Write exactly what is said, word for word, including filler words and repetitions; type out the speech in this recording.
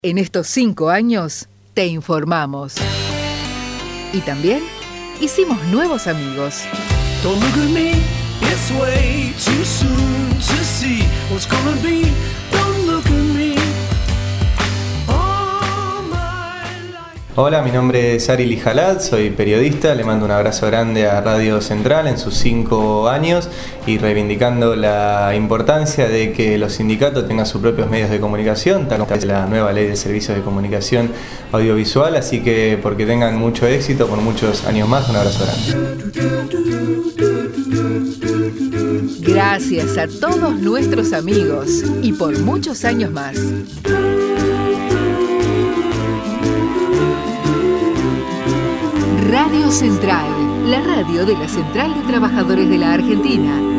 En estos cinco años te informamos. Y también hicimos nuevos amigos. Don't look at me, it's way too soon to see what's gonna be. Don't look at me. All my life. Hola, mi nombre es Ari Lijalad, soy periodista, le mando un abrazo grande a Radio Central en sus cinco años y reivindicando la importancia de que los sindicatos tengan sus propios medios de comunicación, tal como es la nueva ley de servicios de comunicación audiovisual, así que porque tengan mucho éxito por muchos años más, un abrazo grande. Gracias a todos nuestros amigos y por muchos años más. Radio Central, la radio de la Central de Trabajadores de la Argentina.